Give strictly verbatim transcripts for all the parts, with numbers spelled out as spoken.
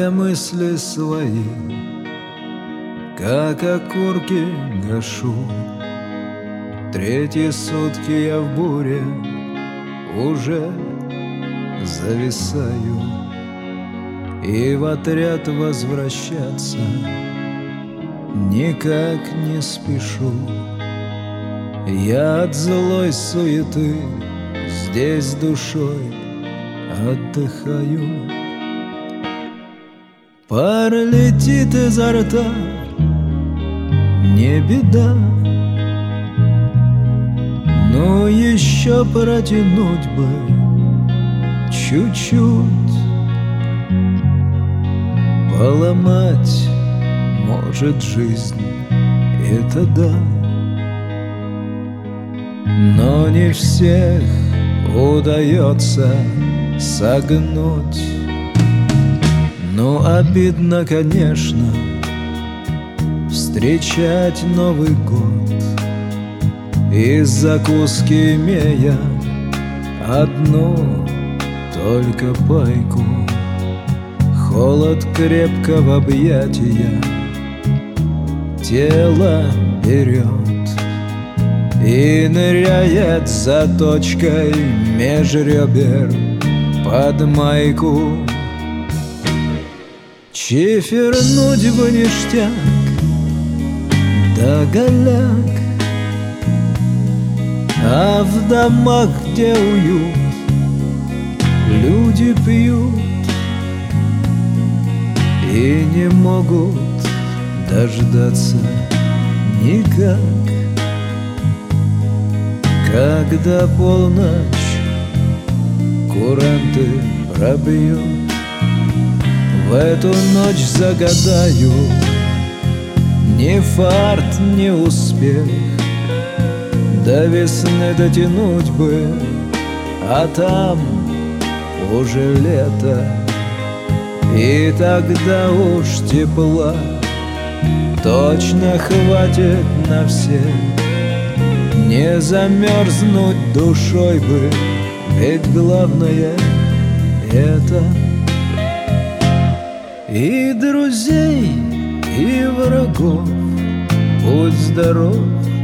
я мысли свои, как окурки, гашу. Третьи сутки я в буре уже зависаю, и в отряд возвращаться никак не спешу. Я от злой суеты здесь душой отдыхаю. Пар летит изо рта, не беда, но еще протянуть бы чуть-чуть. Поломать может жизнь, это да, но не всех удается согнуть. Ну, обидно, конечно, встречать Новый год из закуски имея одну только пайку. Холод крепкого объятия тело берет и ныряет за точкой меж ребер под майку. Чифернуть бы ништяк да голяк, а в домах, где уют, люди пьют и не могут дождаться никак, когда полночь куранты пробьют. В эту ночь загадаю ни фарт, ни успех, до весны дотянуть бы, а там уже лето, и тогда уж тепла точно хватит на всех. Не замерзнуть душой бы, ведь главное это. И друзей, и врагов будь здоров,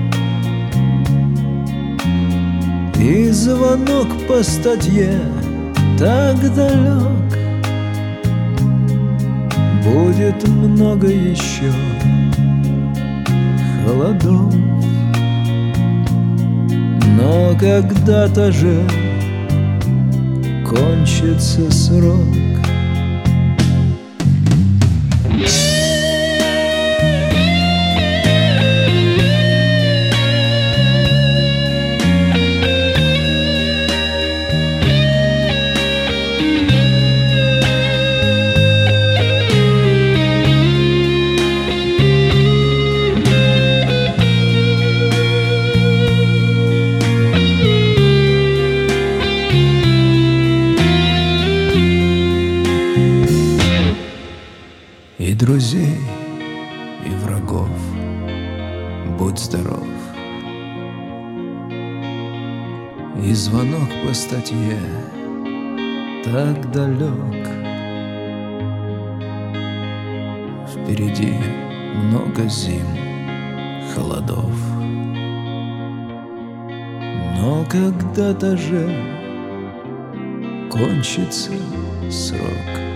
и звонок по статье так далек. Будет много еще холодов, но когда-то же кончится срок. И друзей, и врагов будь здоров, и звонок по статье так далек. Впереди много зим, холодов, но когда-то же кончится срок.